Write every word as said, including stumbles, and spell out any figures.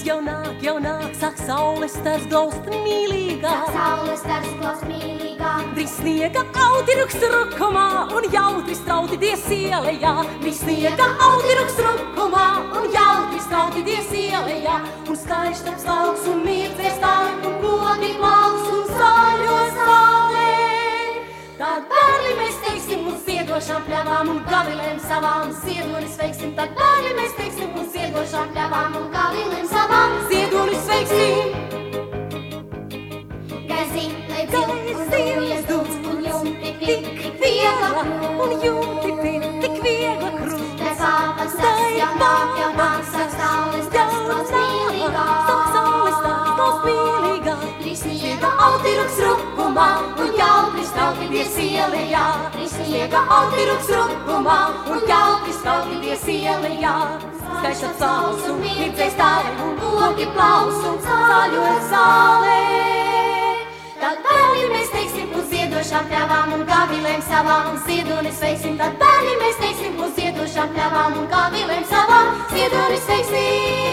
jau nāk, jau nāk, sāk saules stars glaust mīlīgā. Sāk saules stars glaust mīlīgā. Drīz sniega autiruks rukumā un jautri strauti dies ielejā. Drīz sniega autiruks rukumā un jautri strauti dies ielejā. Un skaišs lauks un mirdzēs tāri un koki plauks un zaļo zālē. Tad bērli mēs teiksim un ziedošām pļavām un gavilēm savām. Ziedonis veiksim, tad bērli mēs teiksim un ziedošām pļavām un gavilēm savām. Ziedonis veiksim. Gaizi, lai dzilds un dūjas dūds un jumti pir tik viegla un jumti pir tik viegla krūt. Lai pāpas tas jau nāk, jau nāk, sāk saules stars glaust mīlīgā. Sāk saules stars glaust mīlīgā. Drīz sniega autiruks rukumā un jautri strauti dies ielejā. Drīz sniega autiruks rukumā un jautri strauti dies ielejā. Skaišs saules un mirdzēs tāri un koki plaus un zaļo zālē. Tad bērni mēs teiksim uz ziedošām pļavām un gavilēm savām. Ziedonis veiksim, tad bērni mēs teiksim uz ziedošām pļavām un gavilēm savām. Ziedonis veiksim.